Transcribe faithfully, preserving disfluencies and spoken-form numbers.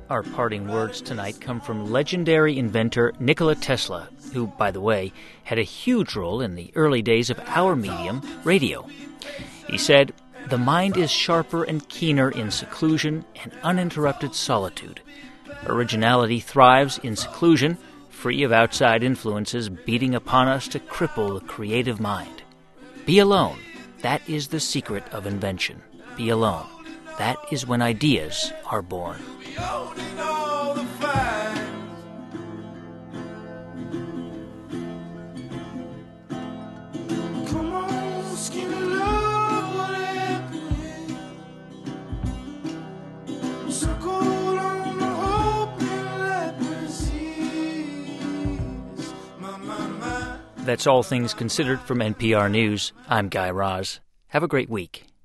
Our parting words tonight come from legendary inventor Nikola Tesla, who, by the way, had a huge role in the early days of our medium, radio. He said, "The mind is sharper and keener in seclusion and uninterrupted solitude. Originality thrives in seclusion, free of outside influences beating upon us to cripple the creative mind. Be alone. That is the secret of invention. Be alone. That is when ideas are born." That's All Things Considered from N P R News. I'm Guy Raz. Have a great week.